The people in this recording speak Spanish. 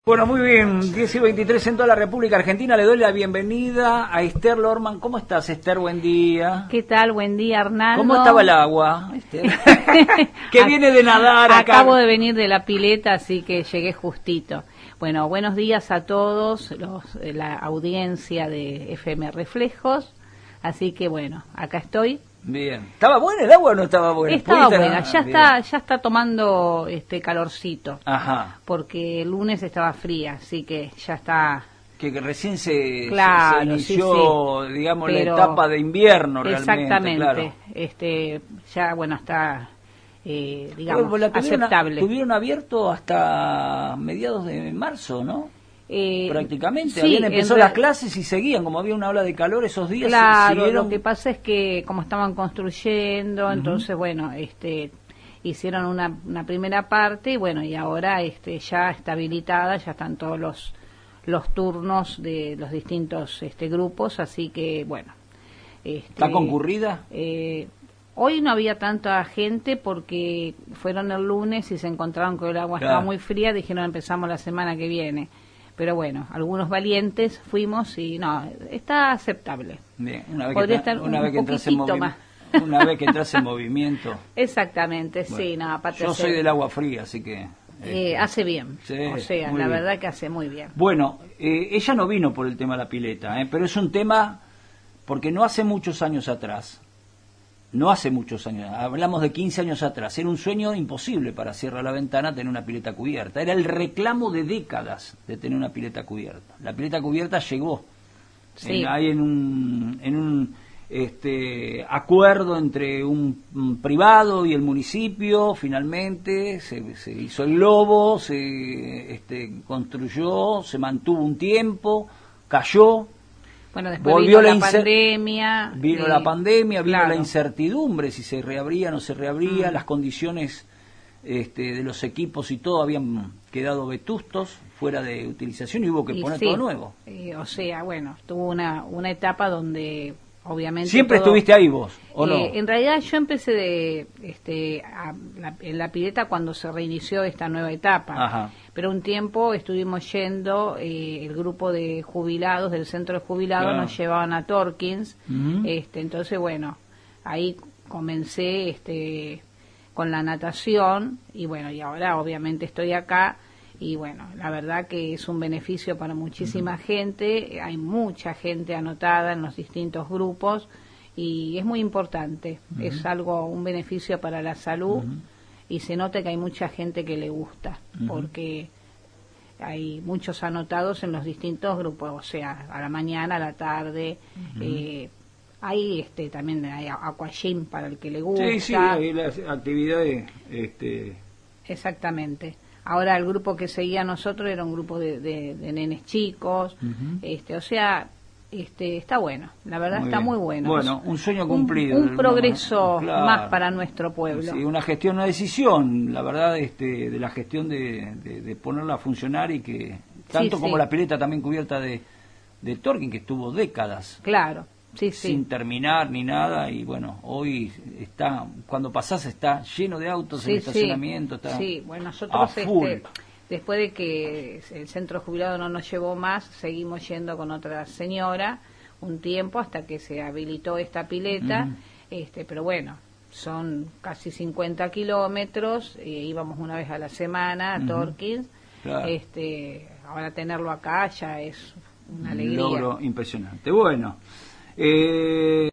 Bueno, muy bien, 10:23 en toda la República Argentina. Le doy la bienvenida a Esther Lorman. ¿Cómo estás, Esther? Buen día. ¿Qué tal? Buen día, Arnaldo. ¿Cómo estaba el agua, Esther? Que viene de nadar acá. Acabo de venir de la pileta, así que llegué justito. Bueno, buenos días a todos, la audiencia de FM Reflejos. Así que bueno, acá estoy. Bien. ¿Estaba buena el agua o no estaba buena? Estaba buena, ya está tomando calorcito. Ajá. Porque el lunes estaba fría, así que ya está. Que recién se sí, inició, sí. digamos, Pero, la etapa de invierno realmente. Exactamente. Claro. Ya bueno, está digamos aceptable. Tuvieron abierto hasta mediados de marzo, ¿no? Prácticamente, sí, habían empezado las clases y seguían, como había una ola de calor esos días. Claro, siguieron... lo que pasa es que como estaban construyendo, entonces bueno, hicieron una primera parte y bueno, y ahora ya está habilitada, ya están todos los turnos de los distintos grupos, así que bueno. ¿Está concurrida? Hoy no había tanta gente porque fueron el lunes y se encontraron que el agua estaba muy fría, dijeron empezamos la semana que viene. Pero bueno, algunos valientes fuimos y no, está aceptable. Bien, una vez que entras en movimiento. Exactamente, bueno, sí, no, aparte yo soy del agua fría, así que... hace bien, sí, o sea, la verdad que hace muy bien. Bueno, ella no vino por el tema de la pileta, pero es un tema, porque no hace muchos años atrás, hablamos de 15 años atrás, era un sueño imposible para Sierra La Ventana tener una pileta cubierta, era el reclamo de décadas de tener una pileta cubierta. La pileta cubierta llegó, sí. Hay en un acuerdo entre un privado y el municipio, finalmente se hizo el globo, se construyó, se mantuvo un tiempo, cayó. Bueno, después volvió la pandemia. Vino la pandemia, vino la incertidumbre, si se reabría o no se reabría, las condiciones de los equipos y todo habían quedado vetustos, fuera de utilización y hubo que poner todo nuevo. O sea, bueno, tuvo una etapa donde obviamente... ¿Siempre estuviste ahí vos, o no? En realidad yo empecé en la pileta cuando se reinició esta nueva etapa. Ajá. Pero un tiempo estuvimos yendo, el grupo de jubilados, del centro de jubilados, nos llevaban a Torkins. Entonces, bueno, ahí comencé con la natación y bueno, y ahora obviamente estoy acá. Y bueno, la verdad que es un beneficio para muchísima gente, hay mucha gente anotada en los distintos grupos y es muy importante, es un beneficio para la salud y se nota que hay mucha gente que le gusta, porque hay muchos anotados en los distintos grupos, o sea, a la mañana, a la tarde, hay también hay aquagym para el que le gusta. Sí, hay las actividades. Exactamente. Ahora el grupo que seguía a nosotros era un grupo de nenes chicos, o sea, está bueno, la verdad está muy bueno. Bueno, un sueño cumplido. Un progreso más para nuestro pueblo. Sí, una gestión, una decisión, la verdad, de la gestión de ponerla a funcionar y que, tanto como la pileta también cubierta de Torkins, que estuvo décadas. Claro. Sin terminar ni nada, y bueno, hoy cuando pasás está lleno de autos, el estacionamiento está bueno, nosotros full. Después de que el centro jubilado no nos llevó más, seguimos yendo con otra señora un tiempo hasta que se habilitó esta pileta, pero bueno, son casi 50 kilómetros, íbamos una vez a la semana a Torkins, claro. Ahora tenerlo acá ya es una alegría. Un logro impresionante. Bueno,